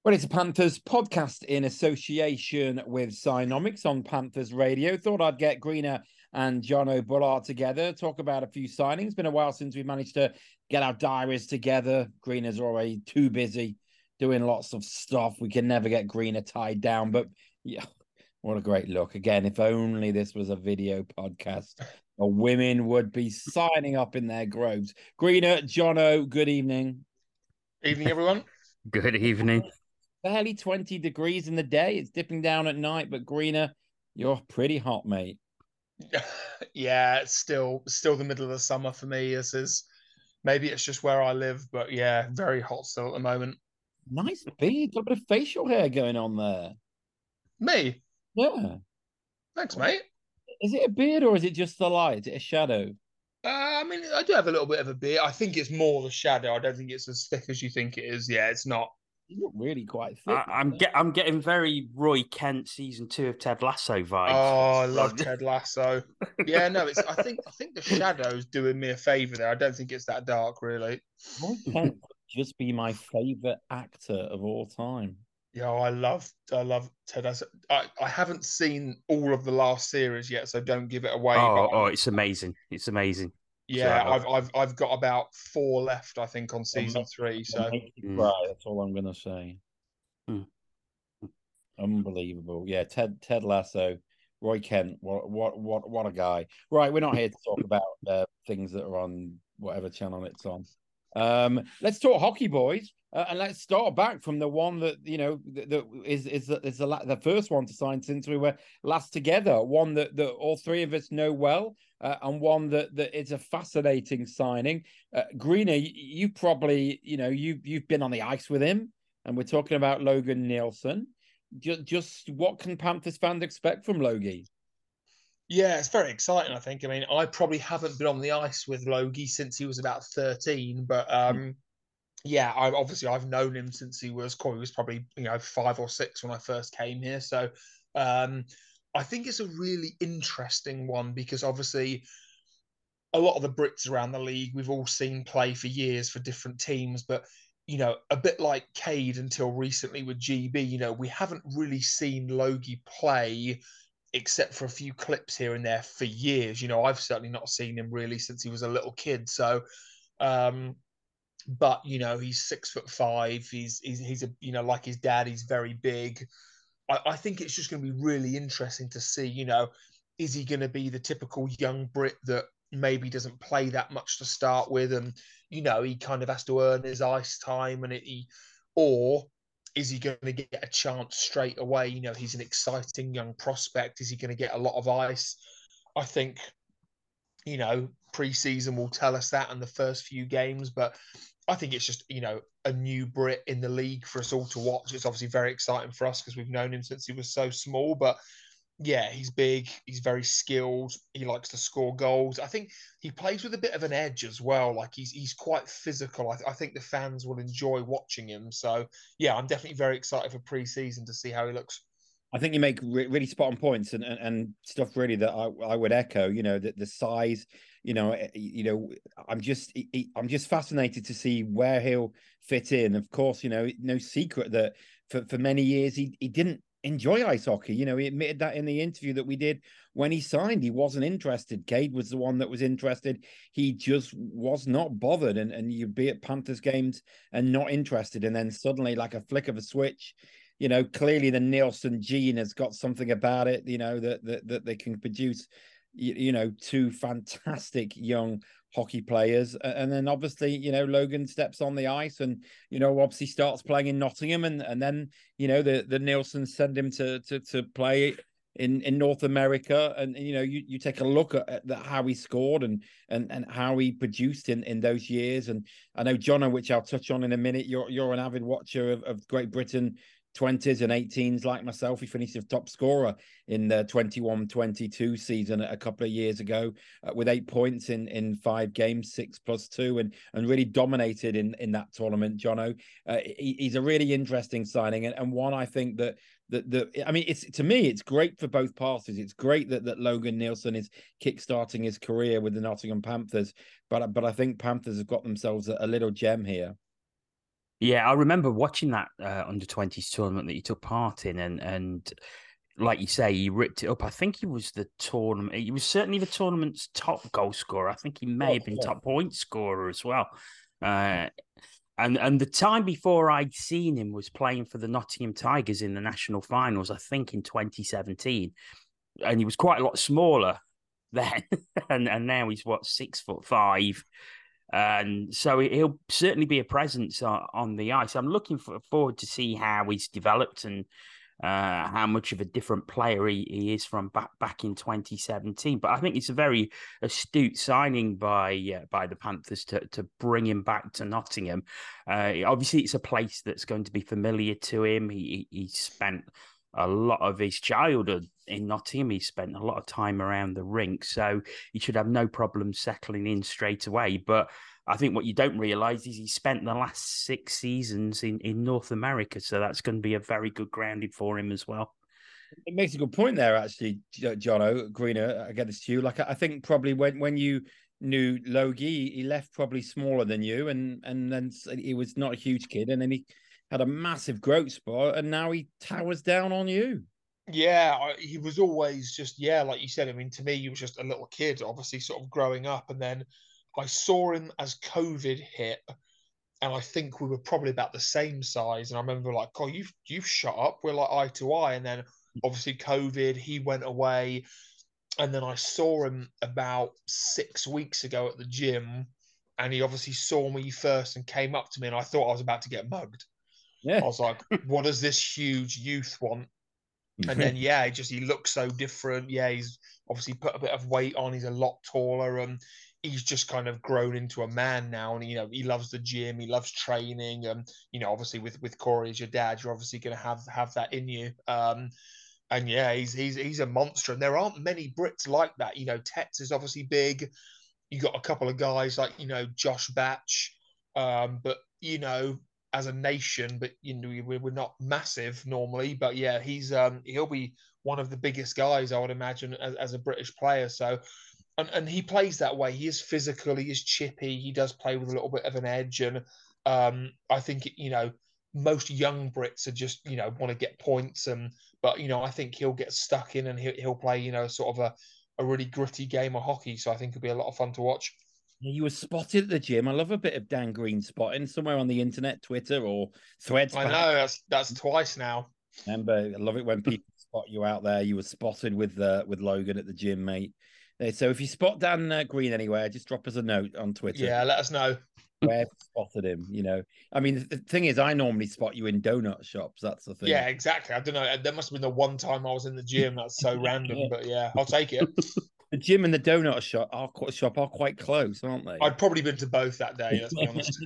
Well, it's a Panthers podcast in association with Cynomics on Panthers Radio. Thought I'd get Greener and Jono Bullard together, talk about a few signings. Been a while since we managed to get our diaries together. Greener's already too busy doing lots of stuff. We can never get Greener tied down. But yeah, what a great look. Again, if only this was a video podcast, the women would be signing up in their groves. Greener, Jono, good evening. Evening, everyone. Good evening. Barely 20 degrees in the day. It's dipping down at night, but Greener, you're pretty hot, mate. Yeah, it's still the middle of the summer for me. Maybe it's just where I live, but yeah, very hot still at the moment. Nice beard, got a bit of facial hair going on there. Me? Yeah. Thanks, mate. Is it a beard or is it just the light? Is it a shadow? I mean, I do have a little bit of a beard. I think it's more the shadow. I don't think it's as thick as you think it is. Yeah, it's not. You look really quite thick. I'm getting very Roy Kent season 2 of Ted Lasso vibes. Oh, I love Ted Lasso. Yeah, no, I think the shadow's doing me a favour there. I don't think it's that dark, really. Roy Kent could just be my favourite actor of all time. Yeah, I love Ted Lasso. I haven't seen all of the last series yet, so don't give it away. It's amazing. It's amazing. Yeah, I've got about 4 left, I think, on season 3. So that's all I'm gonna say. Unbelievable. Yeah, Ted Lasso, Roy Kent, what a guy. Right, we're not here to talk about things that are on whatever channel it's on. Let's talk hockey, boys, and let's start back from the one that that is the first one to sign since we were last together. One that all three of us know well, and one that is a fascinating signing. Greener, you probably you've been on the ice with him, and we're talking about Logan Nielsen. Just what can Panthers fans expect from Logie? Yeah, it's very exciting, I think. I mean, I probably haven't been on the ice with Logie since he was about 13, but yeah, I've known him since he was probably 5 or 6 when I first came here. So I think it's a really interesting one because obviously a lot of the Brits around the league we've all seen play for years for different teams, but a bit like Cade until recently with GB, we haven't really seen Logie play except for a few clips here and there for years. I've certainly not seen him really since he was a little kid. So, but he's 6'5". He's a like his dad. He's very big. I think it's just going to be really interesting to see. Is he going to be the typical young Brit that maybe doesn't play that much to start with, and he kind of has to earn his ice time, or is he going to get a chance straight away? He's an exciting young prospect. Is he going to get a lot of ice? I think, preseason will tell us that in the first few games, but I think it's just, a new Brit in the league for us all to watch. It's obviously very exciting for us because we've known him since he was so small, but yeah, he's big. He's very skilled. He likes to score goals. I think he plays with a bit of an edge as well. Like he's quite physical. I think the fans will enjoy watching him. So yeah, I'm definitely very excited for pre-season to see how he looks. I think you make really spot on points and stuff really that I would echo. The size. I'm just fascinated to see where he'll fit in. Of course, no secret that for many years he didn't enjoy ice hockey. He admitted that in the interview that we did when he signed. He wasn't interested. Cade was the one that was interested. He just was not bothered. And you'd be at Panthers games and not interested. And then suddenly, like a flick of a switch, clearly the Nielsen gene has got something about it, that they can produce, two fantastic young hockey players. And then obviously, Logan steps on the ice and, obviously starts playing in Nottingham. And then, the Nielsen send him to play in North America. And, you take a look at how he scored and how he produced in those years. And I know, Jono, which I'll touch on in a minute, you're an avid watcher of Great Britain 20s and 18s like myself. He finished as top scorer in the 21-22 season a couple of years ago with 8 points in 5 games, 6+2, and really dominated in that tournament. Jono, he's a really interesting signing and one I think that I mean, to me it's great for both parties. It's great that Logan Nielsen is kickstarting his career with the Nottingham Panthers, but I think Panthers have got themselves a little gem here. Yeah, I remember watching that under-20s tournament that he took part in, and like you say, he ripped it up. I think he was the tournament. He was certainly the tournament's top goal scorer. I think he may have been top point scorer as well. And the time before I'd seen him was playing for the Nottingham Tigers in the national finals, I think in 2017, and he was quite a lot smaller then, and now he's 6'5". And so he'll certainly be a presence on the ice. I'm looking forward to see how he's developed and how much of a different player he is from back in 2017. But I think it's a very astute signing by the Panthers to bring him back to Nottingham. Obviously, it's a place that's going to be familiar to him. He spent a lot of his childhood in Nottingham. He spent a lot of time around the rink, so he should have no problem settling in straight away. But I think what you don't realise is he spent the last 6 seasons in North America, so that's going to be a very good grounding for him as well. It makes a good point there, actually, Jono Greener. I get this to you. Like, I think probably when you knew Logie, he left probably smaller than you, and then he was not a huge kid, and then he had a massive growth spot, and now he towers down on you. Yeah, he was always just, like you said. I mean, to me, he was just a little kid, obviously, sort of growing up. And then I saw him as COVID hit, and I think we were probably about the same size. And I remember like, oh, you've shot up. We're like eye to eye. And then obviously COVID, he went away. And then I saw him about 6 weeks ago at the gym, and he obviously saw me first and came up to me, and I thought I was about to get mugged. Yeah. I was like, what does this huge youth want? And then, he looks so different. Yeah, he's obviously put a bit of weight on. He's a lot taller, and he's just kind of grown into a man now. And, he loves the gym. He loves training. Obviously with Corey as your dad, you're obviously going to have that in you. And yeah, he's a monster. And there aren't many Brits like that. Tetz is obviously big. You got a couple of guys like, Josh Batch. But, as a nation, but we're not massive normally. But yeah, he'll be one of the biggest guys, I would imagine, as a British player. So, and he plays that way. He is physical. He is chippy. He does play with a little bit of an edge. And I think most young Brits are just want to get points. But I think he'll get stuck in and he'll play sort of a really gritty game of hockey. So I think it'll be a lot of fun to watch. You were spotted at the gym. I love a bit of Dan Green spotting somewhere on the internet, Twitter or Threads. I know that's twice now. Remember, I love it when people spot you out there. You were spotted with Logan at the gym, mate. So if you spot Dan Green anywhere, just drop us a note on Twitter. Yeah, let us know where you spotted him. I mean, the thing is, I normally spot you in donut shops. That's the thing. Yeah, exactly. I don't know. There must have been the one time I was in the gym. That's so random, but yeah, I'll take it. The gym and the donut shop are quite close, aren't they? I'd probably been to both that day, let's be honest.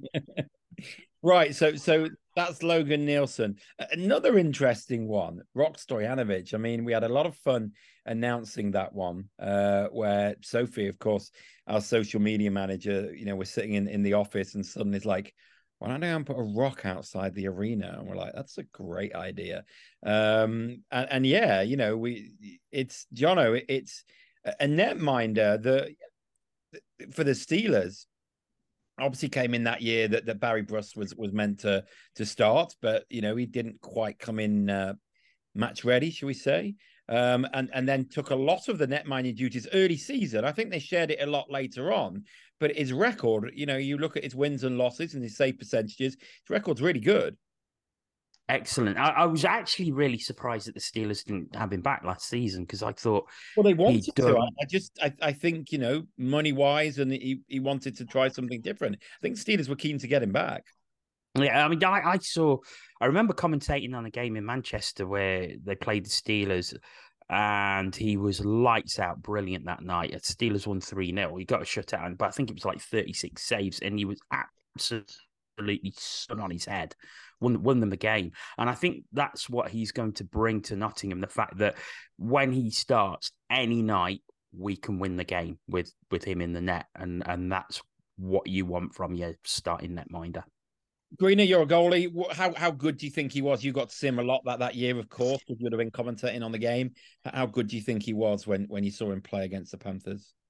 Right, so that's Logan Nielsen. Another interesting one, Rok Stojanovic. I mean, we had a lot of fun announcing that one, where Sophie, of course, our social media manager, we're sitting in the office and suddenly it's like, why don't I put a rock outside the arena? And we're like, that's a great idea. And yeah, it's Jono, it's a netminder for the Steelers. Obviously came in that year that Barry Bruss was meant to start, but he didn't quite come in match ready, shall we say? And then took a lot of the netminding duties early season. I think they shared it a lot later on, but his record, you look at his wins and losses and his save percentages, his record's really good. Excellent. I was actually really surprised that the Steelers didn't have him back last season because I thought, well, they wanted to. I think money wise, and he wanted to try something different. I think Steelers were keen to get him back. Yeah, I mean, I remember commentating on a game in Manchester where they played the Steelers, and he was lights out, brilliant that night. Steelers won 3-0. He got a shutout, but I think it was like 36 saves, and he was absolutely sun on his head. Won them the game. And I think that's what he's going to bring to Nottingham, the fact that when he starts any night, we can win the game with him in the net. And that's what you want from your starting netminder. Greener, you're a goalie. How good do you think he was? You got to see him a lot that year, of course, because you would have been commentating on the game. How good do you think he was when you saw him play against the Panthers?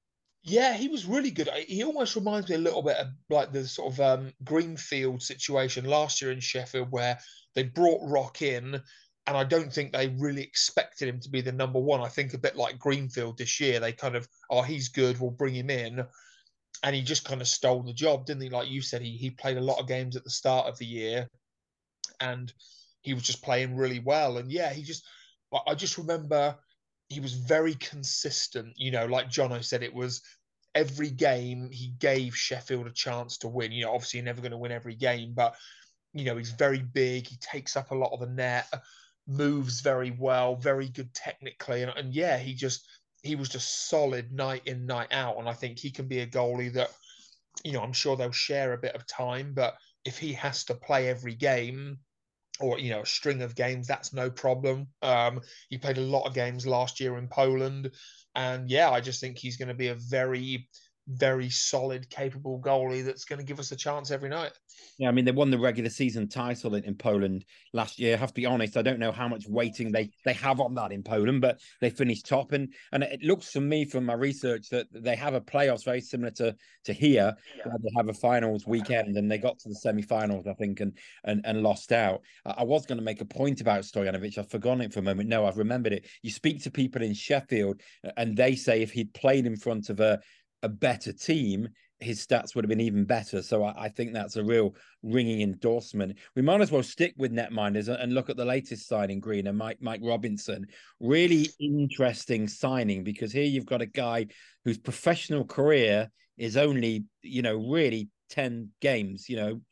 Yeah, he was really good. He almost reminds me a little bit of like the sort of Greenfield situation last year in Sheffield, where they brought Rock in, and I don't think they really expected him to be the number one. I think a bit like Greenfield this year, they kind of, oh, he's good, we'll bring him in, and he just kind of stole the job, didn't he? Like you said, he played a lot of games at the start of the year, and he was just playing really well. And yeah, I just remember he was very consistent. You know, like Jono said, it was every game he gave Sheffield a chance to win. You know, obviously you're never going to win every game, but you know, he's very big. He takes up a lot of the net, moves very well, very good technically, and yeah, he was just solid night in, night out. And I think he can be a goalie that, you know, I'm sure they'll share a bit of time, but if he has to play every game, or you know, a string of games, that's no problem. He played a lot of games last year in Poland, and yeah, I just think he's going to be a very, very solid, capable goalie that's going to give us a chance every night. Yeah, I mean, they won the regular season title in Poland last year. I have to be honest, I don't know how much weighting they have on that in Poland, but they finished top. And it looks to me from my research that they have a playoffs very similar to here, where they have a finals weekend, and they got to the semi-finals, I think, and lost out. I was going to make a point about Stojanovic. I've forgotten it for a moment. No, I've remembered it. You speak to people in Sheffield, and they say if he'd played in front of a better team, his stats would have been even better. So I think that's a real ringing endorsement. We might as well stick with netminders and look at the latest signing, Green, and Mike Robinson. Really interesting signing, because here you've got a guy whose professional career is only, you know, really 10 games, you know,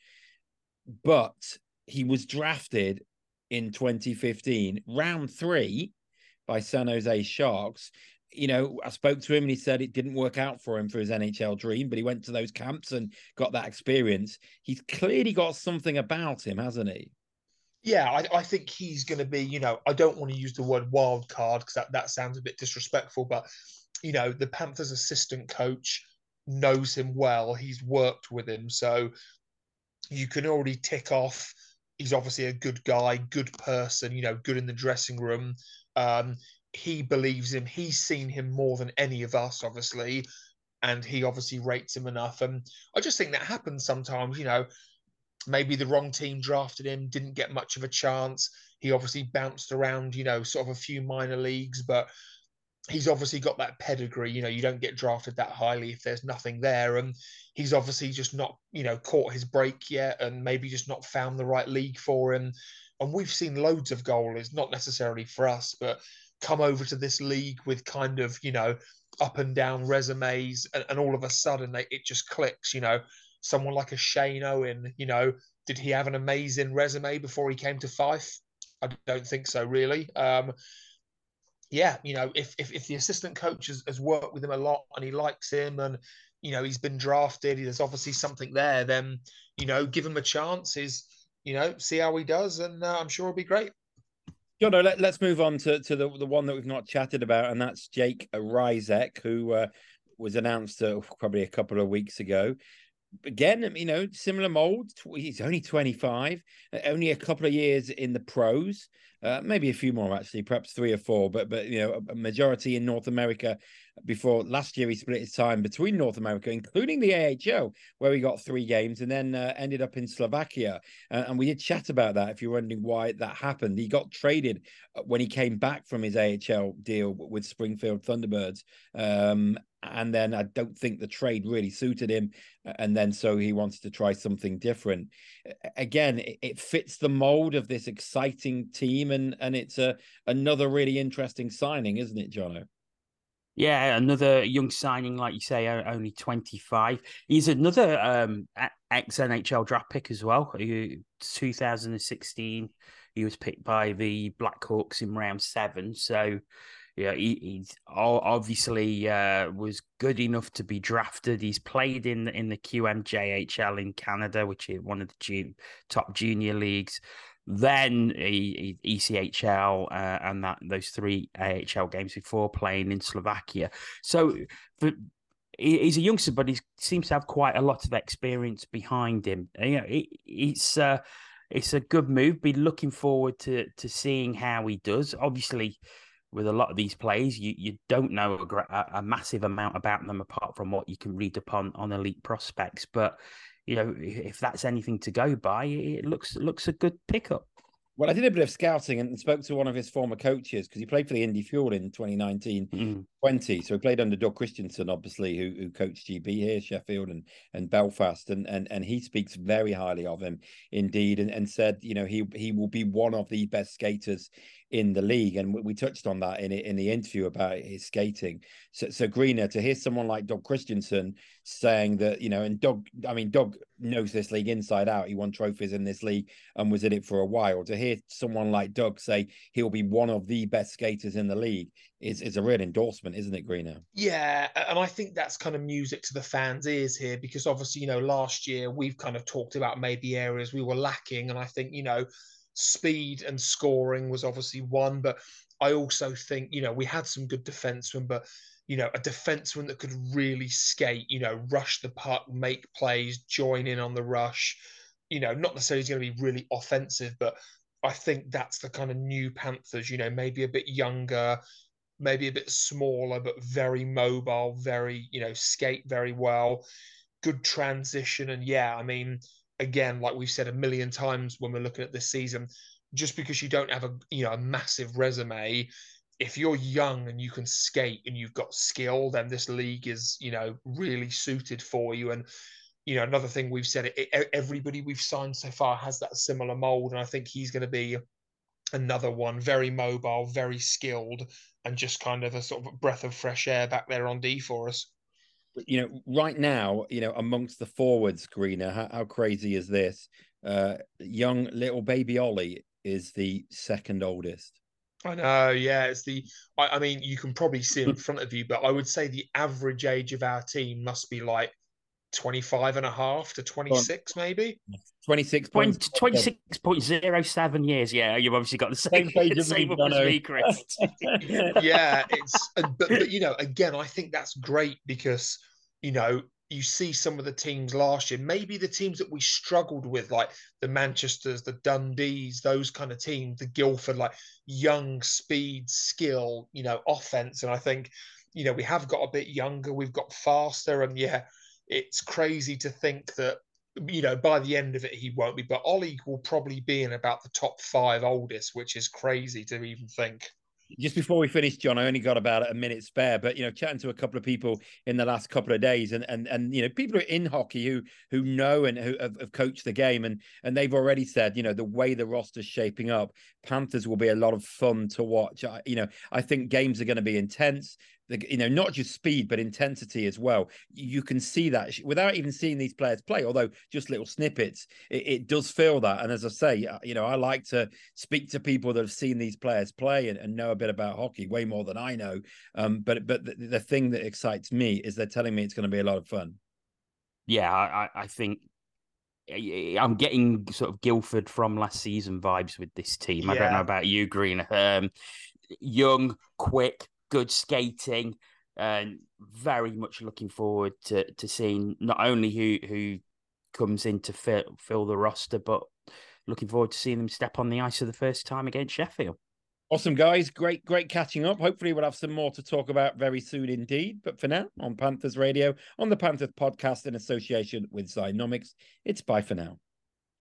but he was drafted in 2015, round 3 by San Jose Sharks. You know, I spoke to him and he said it didn't work out for him for his NHL dream, but he went to those camps and got that experience. He's clearly got something about him, hasn't he? Yeah, I think he's going to be, you know, I don't want to use the word wild card because that sounds a bit disrespectful, but, you know, the Panthers assistant coach knows him well. He's worked with him. So you can already tick off. He's obviously a good guy, good person, you know, good in the dressing room. He believes him. He's seen him more than any of us, obviously, and he obviously rates him enough. And I just think that happens sometimes. You know, maybe the wrong team drafted him, didn't get much of a chance. He obviously bounced around, you know, sort of a few minor leagues, but he's obviously got that pedigree. You know, you don't get drafted that highly if there's nothing there. And he's obviously just not, you know, caught his break yet, and maybe just not found the right league for him. And we've seen loads of goalies, not necessarily for us, but come over to this league with kind of, you know, up and down resumes, and all of a sudden it just clicks. You know, someone like a Shane Owen, you know, did he have an amazing resume before he came to Fife? I don't think so, really. Yeah, you know, if the assistant coach has worked with him a lot and he likes him, and you know he's been drafted, there's obviously something there. Then you know, give him a chance. Is, you know, see how he does, and I'm sure it'll be great. Jono, let's move on to the one that we've not chatted about, and that's Jake Rysek, who was announced probably a couple of weeks ago. Again, you know, similar mold. He's only 25, only a couple of years in the pros, maybe a few more actually, perhaps 3 or 4. But you know, a majority in North America. Before last year, he split his time between North America, including the AHL, where he got 3 games, and then ended up in Slovakia. And we did chat about that. If you're wondering why that happened, he got traded when he came back from his AHL deal with Springfield Thunderbirds. And then I don't think the trade really suited him. And then so he wanted to try something different. Again, it fits the mold of this exciting team, and it's another really interesting signing, isn't it, Jono? Yeah, another young signing, like you say, only 25. He's another ex-NHL draft pick as well. 2016, he was picked by the Blackhawks in round 7. So, yeah, he's obviously was good enough to be drafted. He's played in the QMJHL in Canada, which is one of the top junior leagues. Then ECHL and those 3 AHL games before playing in Slovakia. So he's a youngster, but he seems to have quite a lot of experience behind him. You know, it's a good move. Be looking forward to seeing how he does. Obviously, with a lot of these players, you don't know a massive amount about them apart from what you can read upon on Elite Prospects. But if that's anything to go by, it looks a good pickup. Well, I did a bit of scouting and spoke to one of his former coaches because he played for the Indy Fuel in 2019-20. So he played under Doug Christensen, obviously, who coached GB here, Sheffield and Belfast. And he speaks very highly of him indeed and said, he will be one of the best skaters in the league. And we touched on that in the interview about his skating. So Greener, to hear someone like Doug Christensen saying that, and Doug knows this league inside out. He won trophies in this league and was in it for a while. To hear someone like Doug say he'll be one of the best skaters in the league is a real endorsement, isn't it, Greener? Yeah, and I think that's kind of music to the fans' ears here, because obviously, last year we've kind of talked about maybe areas we were lacking, and I think, speed and scoring was obviously one, but I also think, we had some good defensemen, but a defenseman that could really skate, rush the puck, make plays, join in on the rush, not necessarily he's going to be really offensive, but I think that's the kind of new Panthers, maybe a bit younger, maybe a bit smaller, but very mobile, very, skate very well, good transition. And yeah, I mean, again, like we've said a million times when we're looking at this season, just because you don't have a massive resume, if you're young and you can skate and you've got skill, then this league is, really suited for you. And, another thing we've said, everybody we've signed so far has that similar mold. And I think he's going to be another one, very mobile, very skilled, and just kind of a sort of breath of fresh air back there on D for us. Right now, amongst the forwards, Greener, how crazy is this? Young little baby Ollie is the second oldest. I know, yeah. I mean, you can probably see in front of you, but I would say the average age of our team must be like 25 and a half to 26, maybe. 26.07 years. Yeah, you've obviously got the same page as me, Chris. Yeah, but again, I think that's great because you see some of the teams last year, maybe the teams that we struggled with, like the Manchesters, the Dundees, those kind of teams, the Guildford, like young, speed, skill, offense. And I think, we have got a bit younger, we've got faster, and yeah, it's crazy to think that, by the end of it, he won't be. But Ollie will probably be in about the top 5 oldest, which is crazy to even think. Just before we finish, John, I only got about a minute spare, but chatting to a couple of people in the last couple of days, and people who are in hockey who know and who have coached the game, and they've already said, the way the roster's shaping up, Panthers will be a lot of fun to watch. I think games are going to be intense. Not just speed, but intensity as well. You can see that without even seeing these players play, although just little snippets, it does feel that. And as I say, I like to speak to people that have seen these players play and know a bit about hockey, way more than I know. But the thing that excites me is they're telling me it's going to be a lot of fun. Yeah, I think I'm getting sort of Guildford from last season vibes with this team. Yeah. I don't know about you, Green. Young, quick, good skating, and very much looking forward to seeing not only who comes in to fill the roster, but looking forward to seeing them step on the ice for the first time against Sheffield. Awesome, guys. Great catching up. Hopefully we'll have some more to talk about very soon indeed. But for now, on Panthers Radio, on the Panthers podcast in association with Zynomics, it's bye for now.